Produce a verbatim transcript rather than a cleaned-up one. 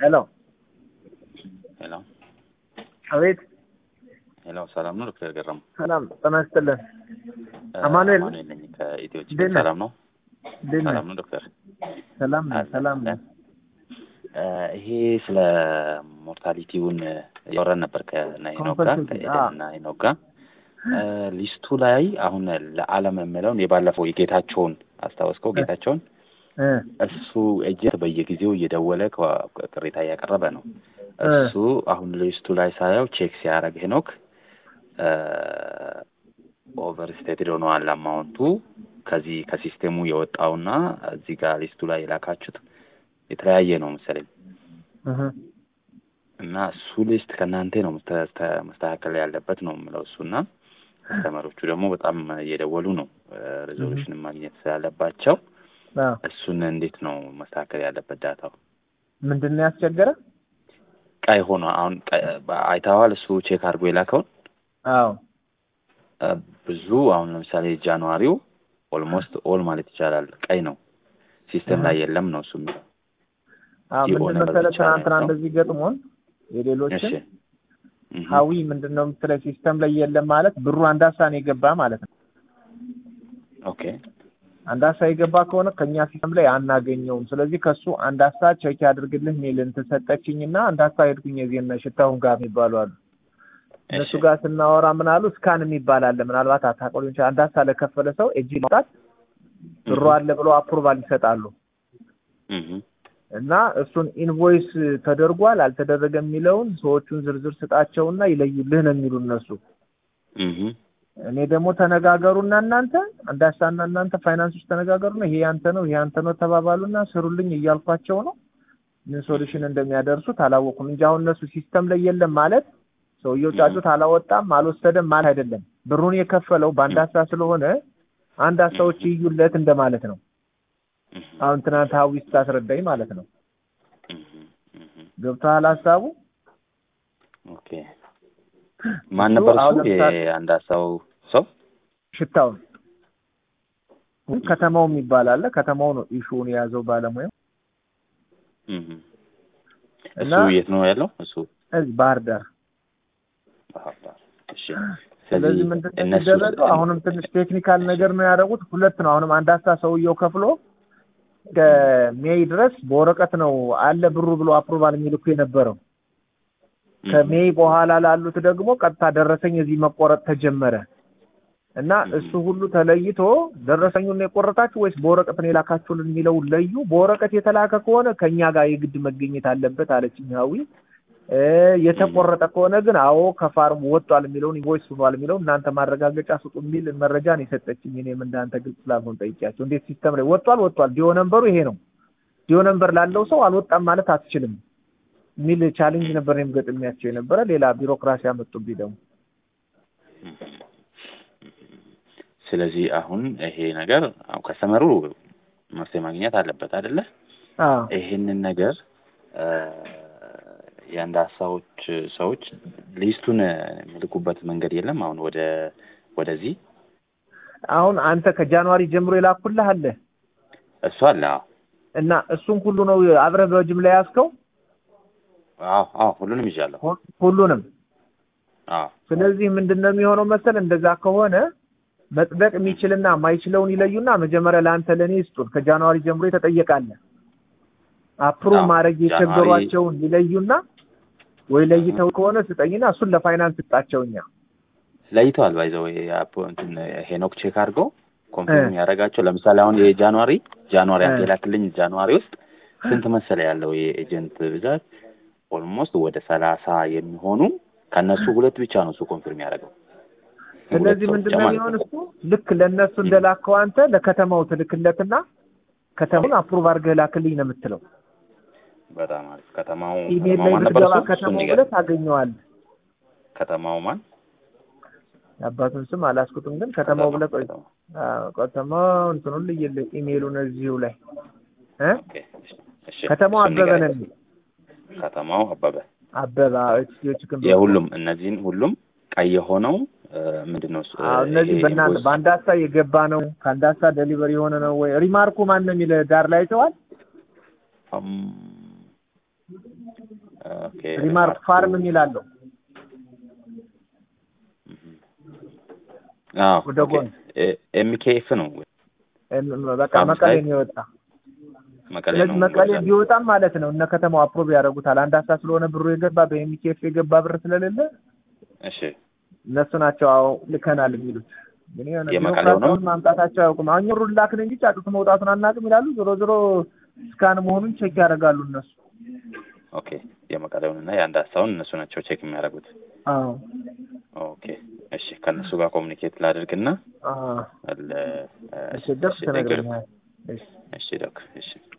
ሄሎ ሄሎ አቤት። ሄሎ ሰላም ነው ዶክተር ገረሙ? ሰላም ጤና ይስጥልኝ። አማኑኤል አማኑኤል ነኝ ከኢትዮ ችግር። ሰላም ነው? ሰላም ነው ዶክተር? ሰላም ነው ሰላም ነው። ይሄ ስለ ሞርታሊቲውን ያወራን ነበር ከናይኖክ ጋር ከኤደንና ናይኖክ ጋር። ሊስቱ ላይ አሁን ለዓለም የሚለውን የባለፈው የጌታቸውን አስታወስከው? ጌታቸውን እሱ ኤጀንት በየጊዜው እየደወለ ቅሬታ እያቀረበ ነው። እሱ አሁን ሊስቱ ላይ ሳየው ቼክ ሲያደርግ ሄኖክ ኦቨር ስቴትድ ሆኗል አማውንቱ ከዚህ ከሲስተሙ የወጣውና እዚህ ጋር ሊስቱ ላይ የላካችሁት የተለያየ ነው መሰለኝ። እና እሱ ሊስት ከናንተ ነው መስተካከል ያለበት ነው የምለው እሱና ተማሪዎቹ ደግሞ በጣም እየደወሉ ነው ሪዞሉሽን ማግኘት ስላለባቸው እሱን እንዴት ነው መስተካከል ያለበት? ዳታው ምንድነው ያስቸገረ? ቀይ ሆኖ አሁን አይታዋል እሱ ቼክ አድርጎ የላከውን? አዎ ብዙ አሁን ለምሳሌ ጃንዋሪው ኦልሞስት ኦል ማለት ይቻላል ቀይ ነው፣ ሲስተም ላይ የለም ነው እሱ የሚለው። አዎ ምን መሰለህ ትናንትና እንደዚህ ገጥሞን የሌሎችን ሀዊ ምንድነው የምትለው ሲስተም ላይ የለም ማለት ብሩ አንዳሳ ነው የገባ ማለት ነው። ኦኬ አንዳሳ የገባ ከሆነ ከኛ ሲስተም ላይ አናገኘውም። ስለዚህ ከሱ አንዳሳ ቼክ ያድርግልህ ሜልን ተሰጠችኝና አንዳሳ ሄድኩኝ የዚህና ሽታውን ጋር የሚባሉ አሉ። እነሱ ጋር ስናወራ ምን አሉ ስካን የሚባል አለ። ምናልባት አታውቁም እንጂ አንዳሳ ለከፈለ ሰው እጂ ማውጣት ብሩ አለ ብሎ አፕሩቫል ይሰጣሉ። እና እሱን ኢንቮይስ ተደርጓል አልተደረገም የሚለውን ሰዎቹን ዝርዝር ስጣቸውና ይለዩልህ ነው የሚሉ እነሱ። እኔ ደግሞ ተነጋገሩና እናንተ አንዳሳና እናንተ ፋይናንሶች ተነጋገሩና ይሄ ያንተ ነው ይሄ ያንተ ነው ተባባሉና ስሩልኝ እያልኳቸው ነው። ምን ሶሉሽን እንደሚያደርሱት አላወኩም እንጂ አሁን እነሱ ሲስተም ላይ የለም ማለት ሰውየው ጫጩት አላወጣም አልወሰደም ማለት አይደለም። ብሩን የከፈለው በአንዳሳ ስለሆነ አንዳሳዎች ይዩለት እንደማለት ነው። አሁን ትናንት ሀዊስ ታስረዳኝ ማለት ነው። ገብቶሃል ሐሳቡ? ኦኬ ማን ነበር እሱ የአንዳሳው ሰው? ሽታው ከተማው የሚባል አለ። ከተማው ነው ኢሹውን የያዘው ባለሙያው። እሱ የት ነው ያለው? እሱ እዚህ ባህር ዳር። ባህር ዳር። እሺ ስለዚህ ምንድነው የሚደረገው? አሁንም ትንሽ ቴክኒካል ነገር ነው ያደረጉት። ሁለት ነው አሁንም አንዳሳ ሰውየው ከፍሎ ከሜይ ድረስ በወረቀት ነው አለ ብሩ ብሎ አፕሩቫል የሚልኩ የነበረው። ከሜይ በኋላ ላሉት ደግሞ ቀጥታ ደረሰኝ እዚህ መቆረጥ ተጀመረ እና እሱ ሁሉ ተለይቶ ደረሰኙን ነው የቆረጣችሁ ወይስ በወረቀት ነው የላካችሁልን የሚለው ለዩ። በወረቀት የተላከ ከሆነ ከኛ ጋር የግድ መገኘት አለበት አለችኝ ሀዊ። የተቆረጠ ከሆነ ግን አዎ ከፋርም ወጥቷል የሚለውን ኢንቮይስ ሆኗል የሚለው እናንተ ማረጋገጫ ስጡ የሚል መረጃ ነው የሰጠችኝ። እኔም እንዳንተ ግልጽ ስላልሆነ ጠይቂያቸው እንዴት ሲስተም ላይ ወጥቷል ወጥቷል ዲዮ ነምበሩ ይሄ ነው ዲዮ ነምበር ላለው ሰው አልወጣም ማለት አትችልም ሚል ቻሌንጅ ነበር የሚገጥሚያቸው የነበረ። ሌላ ቢሮክራሲ አመጡብኝ ደግሞ። ስለዚህ አሁን ይሄ ነገር አው ከሰመሩ መፍትሄ ማግኘት አለበት አይደለ? አዎ ይሄንን ነገር የአንዳሳዎች ሰዎች ሊስቱን የሚልኩበት መንገድ የለም። አሁን ወደ ወደዚህ አሁን አንተ ከጃንዋሪ ጀምሮ ይላኩልህ አለ እሱ አለ እና እሱን ሁሉ ነው አብረህ በጅምላ ያስከው? አዎ አዎ ሁሉንም ይዣለሁ ሁሉንም። አዎ ስለዚህ ምንድነው የሚሆነው መሰል እንደዛ ከሆነ መጥበቅ የሚችልና ማይችለውን ይለዩና መጀመሪያ ለአንተ ለኔ ይስጡት። ከጃንዋሪ ጀምሮ የተጠየቃለ አፕሩቭ ማድረግ የቸገሯቸውን ይለዩና ወይ ለይተው ከሆነ ስጠኝና እሱን ለፋይናንስ ስጣቸውኛ። ለይተዋል ባይዘው እንትን ሄኖክ ቼክ አድርጎ ኮንፊርም ያደርጋቸው። ለምሳሌ አሁን የጃንዋሪ ጃንዋሪ አገላክልኝ ጃንዋሪ ውስጥ ስንት መሰለ ያለው የኤጀንት ብዛት ኦልሞስት ወደ ሰላሳ የሚሆኑ ከነሱ ሁለት ብቻ ነው እሱ ኮንፊርም ያደርገው። ስለዚህ ምንድነው የሚሆነው እሱ ልክ ለነሱ እንደላከው አንተ ለከተማው ትልክለትና ከተማውን አፕሩቭ አድርገህ ላክልኝ ነው የምትለው። በጣም አሪፍ። ከተማው ኢሜል ላይ ብትገባ ከተማው ብለህ ታገኘዋለህ። ከተማው ማን አባቱን ስም አላስኩትም ግን ከተማው ብለህ ቆይ ከተማው እንትኑን ልየለ ኢሜሉን እዚሁ ላይ እ ከተማው አበበ ነው የሚል ከተማው አበበ አበበ እቺ ግን የሁሉም እነዚህን ሁሉም ቀይ ሆነው ምንድነው እነዚህ በእናንተ በአንዳሳ የገባ ነው ከአንዳሳ ዴሊቨሪ የሆነ ነው ወይ? ሪማርኩ ማን ነው የሚል ዳር ላይ ተዋል ኦኬ ሪማርክ ፋርም የሚላለው አዎ ኦኬ ኤምኬኤፍ ነው በቃ መቀሌ ነው የወጣ መቀሌ ነው መቀሌ ቢወጣም ማለት ነው እነ ከተማው አፕሮቭ ያደርጉታል አንድ ሀሳብ ስለሆነ ብሩ የገባ በኤምኬኤፍ የገባ ብር ስለሌለ እሺ እነሱ ናቸው አው ልከናል የሚሉት ግን የመቀሌው ነው ማምጣታቸው ያውቁም አሁን ሩል ላክን እንጂ ጫጩት መውጣቱን አናውቅም ይላሉ ዞሮ ዞሮ ስካን መሆኑን ቼክ ያደርጋሉ እነሱ ኦኬ የመቀሌውንና የአንድ ሀሳቡን እነሱ ናቸው ቼክ የሚያደርጉት አዎ ኦኬ እሺ ከነሱ ጋር ኮሙኒኬት ላድርግና አዎ አለ እሺ ደስ ተነግረኛል እሺ እሺ ዶክ እሺ